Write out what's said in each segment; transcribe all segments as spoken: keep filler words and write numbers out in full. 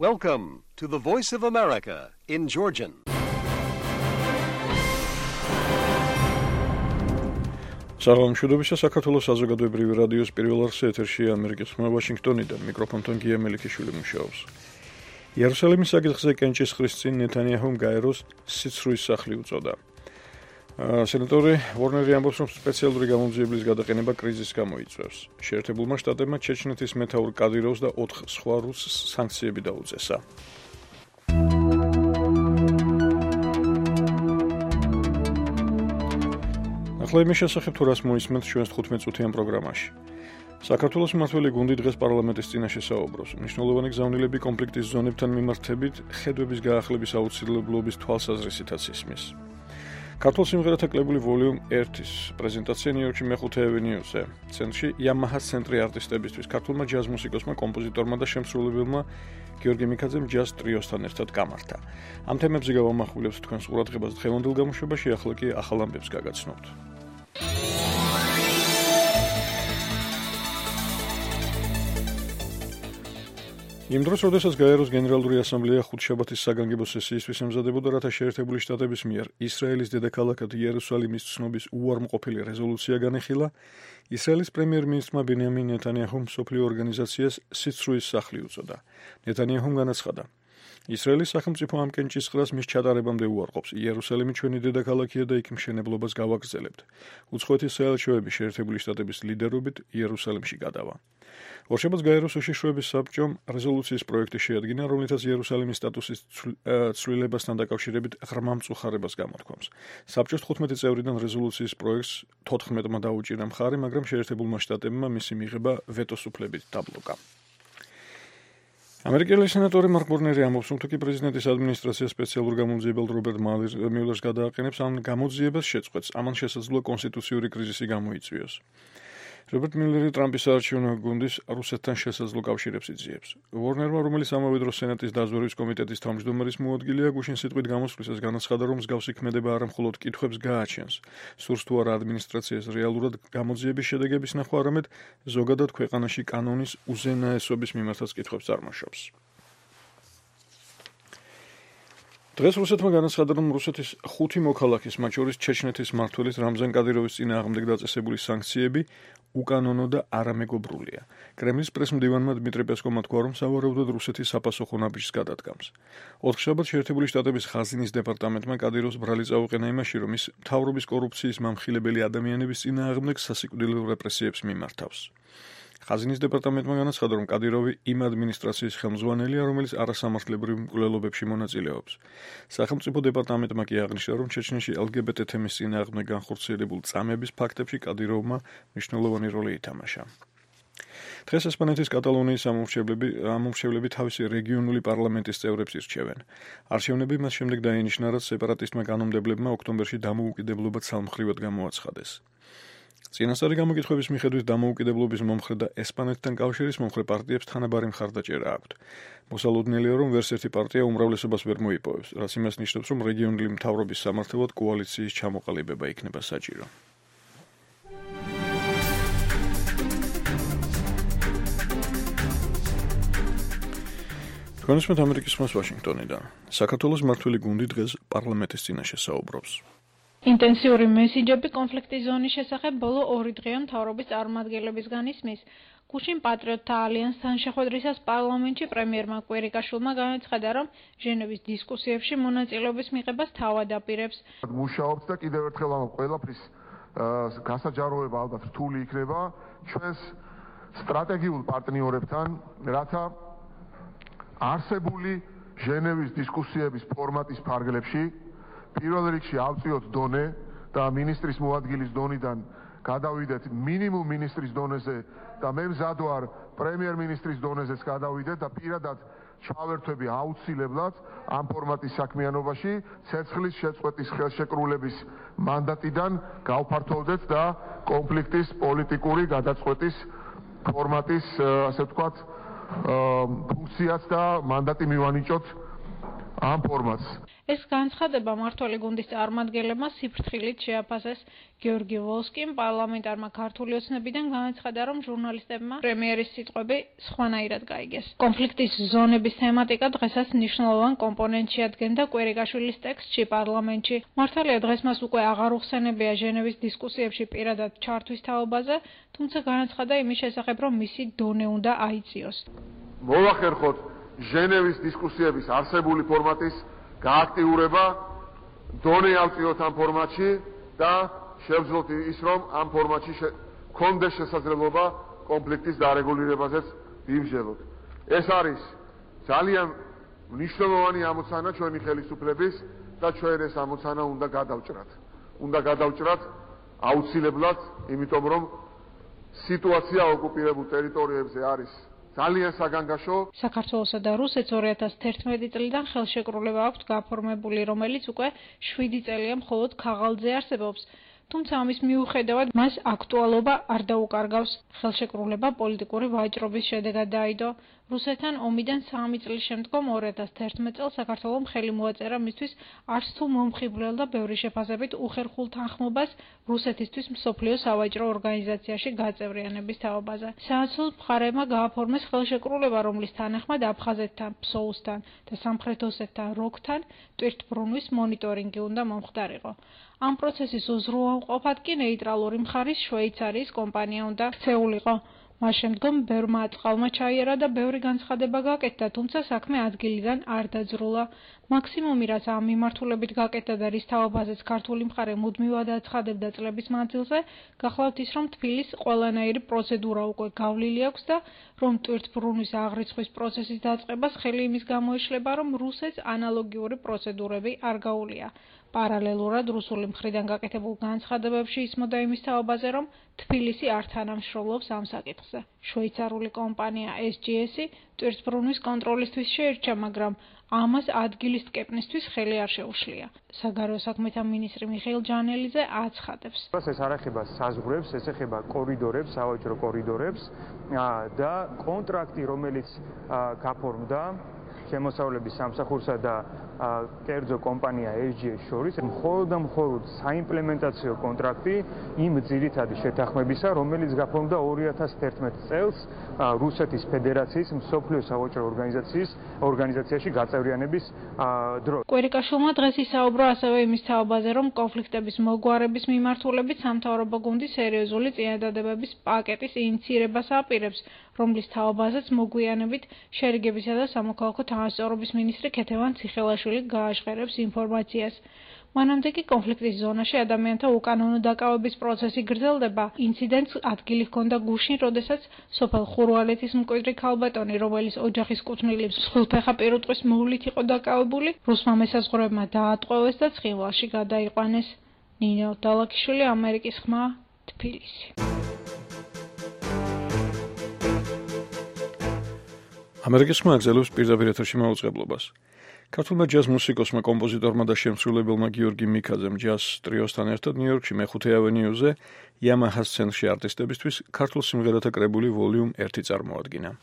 Welcome to the Voice of America in Georgian. საღამოშუდობისა საქართველოს საზოგადოებრივი რადიოს პირველ არხზე ეთერშია ამერიკის ხმა ვაშინგტონიდან მიკროფონთან გია მელიქიშვილი მუშაობს. იერუსალიმის საკითხზე კენჭისყრის წინ ნეთანიაჰუმ გაეროს სიცრუის სახლი უწოდა. სენატორი ვორნერი ამბობს, რომ სპეციალური გამოძიების გადაყენება კრიზისს გამოიწვევს. შეერთებულმა შტატებმა ჩეჩნეთის მეთაურ კადიროვს და ოთხ სხვა რუსს სანქციები დაუწესა. ახლა იმის შესახებ თუ რას მოისმენთ ჩვენს თხუთმეტ-წუთიან პროგრამაში. საქართველოს მმართველი გუნდი დღეს პარლამენტის წინაშე საუბრობს. მნიშვნელოვანი გზავნილები კონფლიქტის ზონებთან მიმართებით ხედვების გაახლების აუცილებლობის თვალსაზრისითაც ისმის. ქართულ სიმღერათა კლებული ვოლიუმ ერთის პრეზენტაცია ნიუ-იორკში მეხუთე ავენიუზე. ცენტრში Yamaha ცენტრი არტისტებისთვის, ქართულმა ჯაზ მუსიკოსმა, კომპოზიტორმა და შემსრულებელმა გიორგი მიქაძემ ჯაზ ტრიოსთან ერთად გამართა. ამ თემებზე გავამახვილებთ თქვენს ყურადღებას დღევანდელ გამოშვებაში, ახლა კი ახალ ამბებს გაგაცნობთ. იმ დროს, როდესაც გაეროს გენერალური ასამბლეა ხუთშაბათის საგანგებო სესიისთვის ემზადებოდა, რათა შეერთებული შტატების მიერ ისრაელის დედაქალაქად იერუსალიმის ცნობის უარმყოფილი რეზოლუცია განეხილა, ისრაელის პრემიერ-მინისტრმა ბენიამინ ნეთანიაჰუმ მსოფლიო ორგანიზაციას სიცრუის სახლი უწოდა. ნეთანიაჰუმ განაცხადა: ისრაელის სახელმწიფო ამ კენჭისყრას მის ჩატარებამდე უარყოფს. იერუსალიმი ჩვენი დედაქალაქია და იქ მშენებლობას გავაგრძელებთ. უცხოეთის საელჩოები შეერთებული შტატების ლიდერობით იერუსალიმში გადავა. ორშაბათს გაეროს უშიშროების საბჭომ რეზოლუციის პროექტი შეადგინა, რომლითაც იერუსალიმის სტატუსის ცვლილებასთან დაკავშირებით ღრმა მწუხარებას გამოთქვამს. საბჭოს თხუთმეტი წევრიდან რეზოლუციის პროექტს თოთხმეტმა დაუჭირა მხარი, მაგრამ შეერთებულმა შტატებმა მისი მიღება ვეტოს უფლებით დაბლოკა. ამერიკელი სენატორი მარკ ვორნერი ამბობს, რომ თუკი პრეზიდენტის ადმინისტრაცია სპეციალურ გამოძიებელ რობერტ მიულერს გადააყენებს, ამ გამოძიებას შეწყვეტს, ამან შესაძლოა კონსტიტუციური კრიზისი გამოიწვიოს. რობერტ მიულერი ტრამპის საარჩევნო გუნდის რუსეთთან შესაძლო კავშირებს იძიებს. ვორნერმა, რომელიც ამავე დროს სენატის დაზვერვის კომიტეტის თავმჯდომარის მოადგილეა, გუშინ სიტყვით გამოსვლისას განაცხადა, რომ მსგავსი ქმედება არა მხოლოდ კითხვებს გააჩენს, სურს თუ არა ადმინისტრაციას რეალურად გამოძიების შედეგების ნახვა, არამედ ზოგადად ქვეყანაში კანონის უზენაესობის მიმართაც კითხვებს წარმოშობს. დღეს რუსეთმა განაცხადა, რომ რუსეთის ხუთი მოქალაქის, მათ შორის ჩეჩნეთის მმართველის რამზან კადიროვის წინააღმდეგ დაწესებული სანქციები უკანონო და არამეგობრულია. კრემლის პრესმდივანმა დმიტრი პესკოვმა თქვა, რომ სავარაუდოდ რუსეთის საპასუხო ნაბიჯს გადადგამს. ოთხშაბათს შეერთებული შტატების ხაზინის დეპარტამენტმა კადიროვს ბრალი წაუყენა იმაში, რომ ის მთავრობის კორუფციის მამხილებელი ადამიანების წინააღმდეგ სასიკვდილო რეპრესიებს მიმართავს. ხაზინის დეპარტამენტმა განაცხადა, რომ კადიროვი იმ ადმინისტრაციის ხელმძღვანელია, რომელიც არასამართლებრივ მკვლელობებში მონაწილეობს. სახელმწიფო დეპარტამენტმა კი აღნიშნა, რომ ჩეჩნეთში ელგებეტე თემის წინააღმდეგ განხორციელებულ წამების ფაქტებში კადიროვმა მნიშვნელოვანი როლი ითამაშა. დღეს ესპანეთის კატალონიის ამომრჩევლები თავისი რეგიონული პარლამენტის წევრებს ირჩევენ. არჩევნები მას შემდეგ დაინიშნა, რაც სეპარატისტმა კანონმდებლებმა ოქტომბერში დამოუკიდებლობა ცალმხრივად გამოაცხადეს. წინასწარი გამოკითხვების მიხედვით დამოუკიდებლობის მომხრე და ესპანეთთან კავშირის მომხრე პარტიებს თანაბარი მხარდაჭერა აქვთ. მოსალოდნელია, რომ ვერც ერთი პარტია უმრავლესობას ვერ მოიპოვებს, რაც იმას ნიშნავს, რომ რეგიონული მთავრობის სამართლად კოალიციის ჩამოყალიბება იქნება საჭირო. თქვენ უსმენთ ამერიკის ხმას ვაშინგტონიდან. საქართველოს მმართველი გუნდი დღეს პარლამენტის წინაშე საუბრობს. ინტენსიური მესიჯები კონფლიქტის ზონის შესახებ ბოლო ორი დღეა მთავრობის წარმომადგენლებისგან ისმის. გუშინ პატრიოტთა ალიანსთან შეხვედრისას პარლამენტში პრემიერმა კვირიკაშვილმა განაცხადა, რომ ჟენევის დისკუსიებში მონაწილეობის მიღებას თავად აპირებს. მუშაობს და კიდევ ერთხელ ამ ყველაფრის გასაჯაროება ალბათ რთული იქნება ჩვენს სტრატეგიულ პარტნიორებთან, რათა არსებული ჟენევის დისკუსიების ფორმატის ფარგლებში პირველ რიგში ავწიოთ დონე და ministris მოადგილის დონიდან გადავიდეთ მინიმუმ ministris დონეზე და მე მზად ვარ პრემიერ-მინისტრის დონეზეც გადავიდეთ და პირადად ჩავერთვები აუცილებლად ამ ფორმატის საქმიანობაში ცეცხლის შეწყვეტის ხელშეკრულების მანდატიდან გავფართოვდეთ და კონფლიქტის პოლიტიკური გადაწყვეტის ფორმატის ასე ვთქვათ ფუნქციაც და მანდატი მივანიჭოთ ამ ფორმატს. ეს განცხადება მმართველი გუნდის წარმომადგენლებმა სიფრთხილით შეაფასეს. გიორგი ვოლსკიმ პარლამენტარმა ქართული ოცნებიდან განაცხადა, რომ ჟურნალისტებმა პრემიერის სიტყვები სხვანაირად გაიგეს. კონფლიქტის ზონების თემატიკა დღესაც მნიშვნელოვან კომპონენტში ადგენდა კვერიკაშვილის ტექსტში პარლამენტში. მართალია დღეს მას უკვე აღარ უხსენებია ჟენევის დისკუსიებში პირადად ჩართვის თაობაზე, თუმცა განაცხადა იმის შესახებ, რომ მისი დონე უნდა აიწიოს. მოვახერხოთ ჟენევის დისკუსიების არსებული ფორმატის გააქტიურება, დონე ავწიოთ ამ ფორმატში და შევძლოთ ის, რომ ამ ფორმატში გქონდეს შესაძლებლობა კონფლიქტის დარეგულირებაზეც ვიმსჯელოთ. ეს არის ძალიან მნიშვნელოვანი ამოცანა ჩვენი ხელისუფლების და ჩვენ ეს ამოცანა უნდა გადავჭრათ. უნდა გადავჭრათ აუცილებლად, იმიტომ რომ სიტუაცია ოკუპირებულ ტერიტორიებზე არის ძალიან საგანგაშო. საქართველოსა და რუსეთს ორი ათას თერთმეტი წლიდან ხელშეკრულება აქვთ გაფორმებული, რომელიც უკვე შვიდი წელია მხოლოდ ქაღალდზე არსებობს. თუმცა ამის მიუხედავად მას აქტუალობა არ დაუკარგავს. ხელშეკრულება პოლიტიკური ვაჭრობის შედეგად დაიდო. რუსეთთან ომიდან სამი წლის შემდგომ ორი ათას თერთმეტ წელს საქართველომ ხელი მოაწერა მისთვის არც თუ მომხიბვლელ და ბევრი შეფასებით უხერხულ თანხმობას რუსეთისთვის მსოფლიო სავაჭრო ორგანიზაციაში გაწევრიანების თაობაზე. საოცრად მხარეებმა გააფორმეს ხელშეკრულება, რომლის თანახმად აფხაზეთთან, ფსოუსთან და სამხრეთ ოსეთთან როგთან ტვირთბრუნვის მონიტორინგი უნდა მომხდარიყო. ამ პროცესის უზრუნველყოფად კი ნეიტრალური მხარის შვეიცარიის კომპანია უნდა ქცეულიყო. მას შემდგომ ბევრმა აწყალმა ჩაიარა და ბევრი განცხადება გაკეთდა, თუმცა საქმე ადგილიდან არ დაძრულა. მაქსიმუმი, რაც ამ მიმართულებით გაკეთდა და რის თაობაზეც ქართული მხარე მუდმივად აცხადებდა წლების მანძილზე, გახლავთ ის, რომ თბილის ყველანაირი პროცედურა უკვე გავლილი აქვს და რომ ტვირთბრუნვის აღრიცხვის პროცესის დაწყებას ხელი იმის გამოიშლება, რომ რუსეთს ანალოგიური პროცედურები არ გაუვლია. პარალელურად რუსული მხრიდან გაკეთებულ განცხადებებში ისმოდა იმის თაობაზე, რომ თბილისი არ თანამშრომლობს ამ საკითხზე. შვეიცარიული კომპანია ეს ჯი ესი ტვირთბრუნვის კონტროლისთვის შეირჩა, მაგრამ ამას ადგილის ტკეპნისთვის ხელი არ შეუშლია. საგარეო საქმეთა მინისტრი მიხეილ ჯანელიძე აცხადებს. ეს არ ეხება საზღვრებს, ეს ეხება კორიდორებს, სავაჭრო კორიდორებს და კონტრაქტი, რომელიც გაფორმდა შემოსავლების სამსახურსა და კერძო კომპანია ეს ჯი ეს შორის, მხოლოდ და მხოლოდ საიმპლემენტაციო კონტრაქტი იმ ძირითადი შეთანხმებისა, რომელიც გაფორმდა ორი ათას თერთმეტ წელს რუსეთის ფედერაციის მსოფლიო სავაჭრო ორგანიზაციის ორგანიზაციაში გაწევრიანების დროს. კვერიკაშვილმა დღეს ისაუბრა ასევე იმის თაობაზე, რომ კონფლიქტების მოგვარების მიმართულებით სამთავრობო გუნდი სერიოზული წინადადებების პაკეტის ინიციირებას აპირებს, რომლის თაობაზეც მოგვიანებით შერიგებისა და სამოქალაქო თანასწორობის მინისტრი ქეთევან ციხელაშვილი გააშხერებს ინფორმაციას. მანამდე კი კონფლიქტის ზონაში ადამიანთა უკანონო დაკავების პროცესი გრძელდება. ინციდენტს ადგილი ჰქონდა გუშინ, როდესაც სოფელ ხურვალეთის მკვიდრი ქალბატონი, რომელიც ოჯახის კუთვნილი მსხვილფეხა პირუტყვის მოვლით იყო დაკავებული, რუსმა მესაზღვრეებმა დაატყვევეს და ცხინვალში გადაიყვანეს. ნინო დალაქიშვილი, ამერიკის ხმა, თბილისი. ამერიკის ხმა აგზელებს პირდაპირ ეთერში მაუწყებლობას. ქართულმა ჯაზ მუსიკოსმა, კომპოზიტორმა და შემსრულებელმა გიორგი მიქაძემ ჯაზ ტრიოსთან ერთად ნიუ-იორკში მეხუთე ავენიუზე Yamaha სცენაში არტისტებისთვის ქართულ სიმღერათა კრებული ვოლიუმ ერთი წარმოადგინა.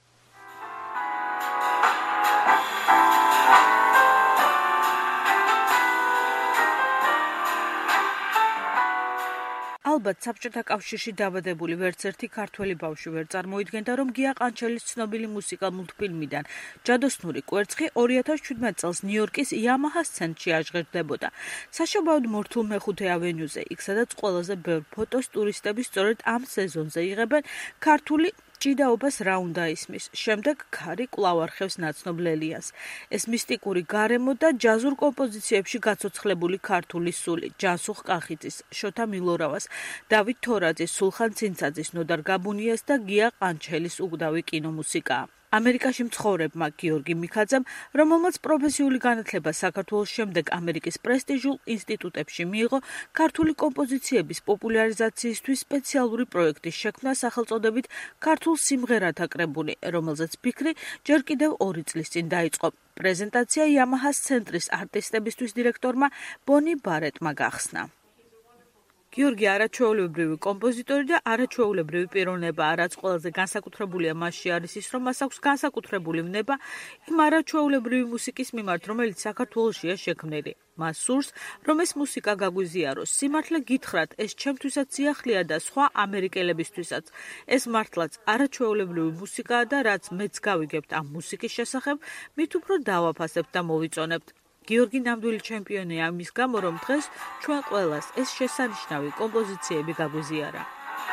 ალბათ საბჭოთა კავშირში დაბადებული ვერც ერთი ქართველი ბავშვი ვერ წარმოიდგენდა, რომ გია ყანჩელის ცნობილი მუსიკალ მულტფილმიდან ჯადოსნური კვერცხი ორი ათას შვიდმეტ წელს ნიუ-იორკის Yamaha სცენაში აღჟღერდებოდა. საშობაოდ მორთულ მეხუთე ავენიუზე, იქ სადაც ყველაზე ბევრ ფოტოს ტურისტები სწორედ ამ სეზონზე იღებენ, ქართული ჭიდაობას რა უნდა ისმის. შემდეგ ქარი კვლავ არხევს ნაცნობ ლელიას. ეს მისტიკური გარემო და ჯაზურ კომპოზიციებში გაცოცხლებული ქართული სული, ჯანსუღ კახიძის, შოთა მილორავას, დავით თორაძის, სულხან ცინცაძის, ნოდარ გაბუნიას და გია ყანჩელის უგდავი კინომუსიკაა. ამერიკაში მცხოვრებმა გიორგი მიქაძემ, რომელმაც პროფესიული განათლება საქართველოს შემდეგ ამერიკის პრესტიჟულ ინსტიტუტებში მიიღო, ქართული კომპოზიციების პოპულარიზაციისთვის სპეციალური პროექტის შექმნა სახელწოდებით ქართულ სიმღერათა კრებული, რომელზეც ფიქრი ჯერ კიდევ ორი წლის წინ დაიწყო. პრეზენტაცია Yamaha-ს ცენტრის არტისტებისთვის დირექტორმა ბონი ბარეტმა გახსნა. გიორგი არაჩვეულებრივი კომპოზიტორი და არაჩვეულებრივი პიროვნებაა, რაც ყველაზე განსაკუთრებულია მასში არის ის, რომ მას აქვს განსაკუთრებული ვნება იმ არაჩვეულებრივი მუსიკის მიმართ, რომელიც საქართველოშია შექმნილი. მას სურს, რომ ეს მუსიკა გაგვიზიაროს. სიმართლე გითხრათ, ეს ჩემთვისაც სიახლეა და სხვა ამერიკელებისთვისაც. ეს მართლაც არაჩვეულებრივი მუსიკაა და რაც მეც გავიგებთ ამ მუსიკის შესახებ, მით უფრო დავაფასებთ და მოვიწონებთ. გიორგი ნამდვილი ჩემპიონია ამის გამო, რომ დღეს ჩვენ ყველას ეს შესანიშნავი კომპოზიციები გაგვიზიარა.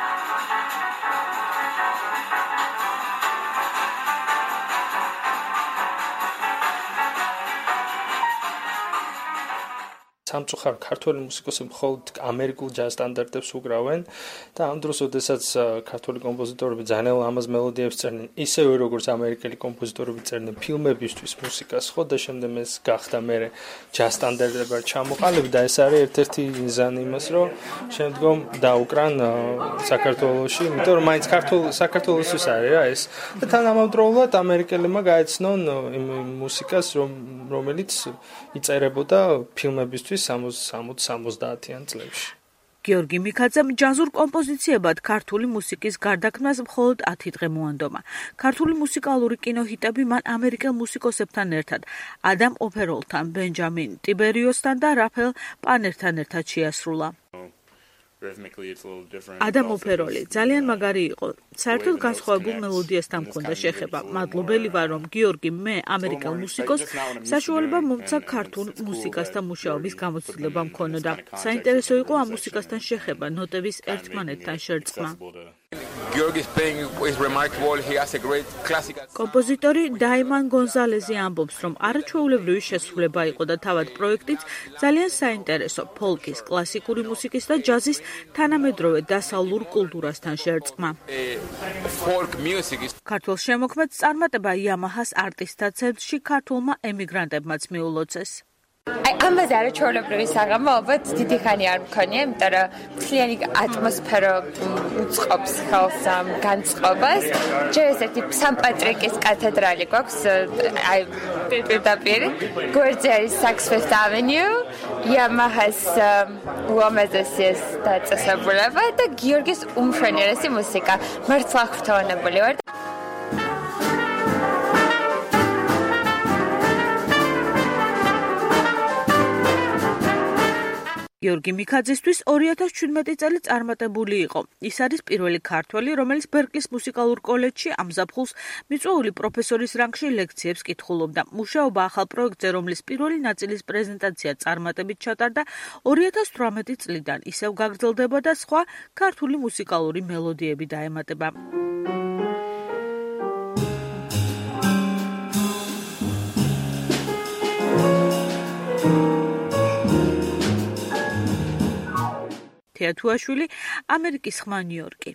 სამწუხაროდ ქართული მუსიკოსები მხოლოდ ამერიკულ ჯაზ სტანდარტებს უკრავენ და ამ დროს, როდესაც ქართული კომპოზიტორები ძალიან ლამაზ მელოდიებს წერდნენ, ისევე როგორც ამერიკელი კომპოზიტორები წერდნენ ფილმებისთვის მუსიკას, ხო და შემდეგ ეს გახდა მე ჯაზ სტანდარტებად ჩამოყალიბდა და ეს არის ერთ-ერთი მიზანი იმას, რომ შემდგომ დაუკრან საქართველოში, იმიტომ რომ მაინც ქართულ საქართველოსთვის არის რა ეს და თანამედროვეულად ამერიკელებმა გაეცნონ იმ მუსიკას, რომელიც იწერებოდა ფილმებისთვის სამოცდაათიან წლებში. გიორგი მიქაძემ ჯაზურ კომპოზიციებად ქართული მუსიკის გარდაქმნას მხოლოდ ათი დღე მოანდომა. ქართული მუსიკალური კინოჰიტები მან ამერიკელ მუსიკოსებთან ერთად, ადამ ოფეროლთან, ბენჯამინ ტიბერიოსთან და რაფაელ პანერთან ერთად შეასრულა. ადამ ოფეროლი ძალიან მაგარი იყო. საერთოდ განსხვავებულ მელოდიასთან მქონდა შეხება. მადლობელი ვარ, რომ გიორგი მე ამერიკელ მუსიკოსს საშუალება მომცა ქართულ მუსიკასთან მუშაობის გამოცდილება მქონოდა. საინტერესო იყო ამ მუსიკასთან შეხება, ნოტების ერთმანეთთან შერწყმა. კომპოზიტორი დაიმან გონზალეზი ამბობს, რომ არაჩვეულებრივი შესრულება იყო და თავად პროექტიც ძალიან საინტერესო ფოლკის, კლასიკური მუსიკის და ჯაზის თანამედროვე დასავლურ კულტურასთან შერწყმა. ქართულ შემოქმედს წარმატება იამაჰას არტისტთა ცენტრში ქართულმა ემიგრანტებმაც მიულოცეს. აი ამაზე არაჩვეულებრივი საღამო ალბათ დიდი ხანი არ მქონია, იმიტომ რომ მთლიანი ატმოსფერო უწყობს ხელს ამ განწყობას. ჯერ ესეთი სან-პატრიკის კათედრალი გვაქვს, აი პირდაპირ. გვერდზე არის Saks Fifth Avenue, Yamaha's უამაზესი ეს დაწესებულება და გიორგის უმშვენიერესი მუსიკა. მართლა ხრთოვანებული ვარ. გიორგი მიქაძისთვის ორი ათას შვიდმეტი წელი წარმატებული იყო. ის არის პირველი ქართველი, რომელიც ბერკლის მუსიკალურ კოლეჯში ამ ზაფხულს მიწვეული პროფესორის რანგში ლექციებს კითხულობდა. მუშაობა ახალ პროექტზე, რომლის პირველი ნაწილის პრეზენტაცია წარმატებით ჩატარდა ორი ათას თვრამეტი წლიდან, ისევ გაგრძელდება და სხვა ქართული მუსიკალური მელოდიები დაემატება. თეათუაშვილი, ამერიკის ხმა ნიუ-იორკი.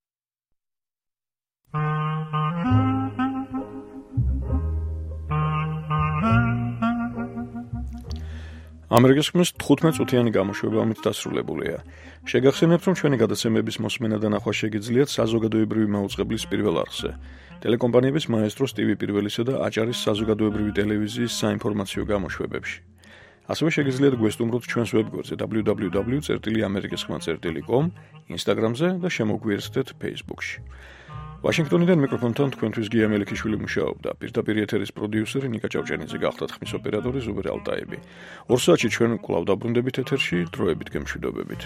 ამერიკის ხმის თხუთმეტ წუთიანი გამოშვება ამით დასრულებულია. შეგახსენებთ, რომ ჩვენი გადაცემების მოსმენა და ნახვა შეგიძლიათ საზოგადოებრივი მაუწყებლის პირველ არხზე. ტელეკომპანიების მაესტროს ტივი პირველისა და აჭარის საზოგადოებრივი ტელევიზიის საინფორმაციო გამოშვებებში. ასევე შეგიძლიათ გვესტუმროთ ჩვენს ვებგვერდზე დაბლიუ დაბლიუ დაბლიუ წერტილი ამერიკის ხმა წერტილი კომ, ინსტაგრამზე და შემოგვიერთდეთ ფეისბუქში. ვაშინგტონიდან მიკროფონთან თქვენთვის გია მელიქიშვილი მუშაობდა. პირდაპირ ეთერის პროდიუსერი ნიკა ჭავჭანიძე გახდათ, ხმის ოპერატორი ზუბერ ალტაები. ორ საათში ჩვენ კვლავ დაბრუნდებით ეთერში, დროებით გემშვიდობებით.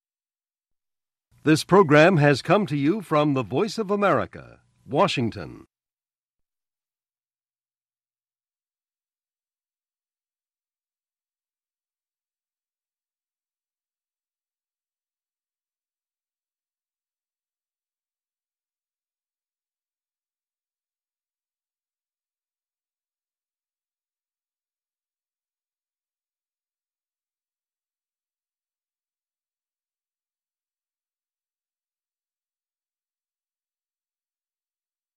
This program has come to you from the Voice of America, Washington.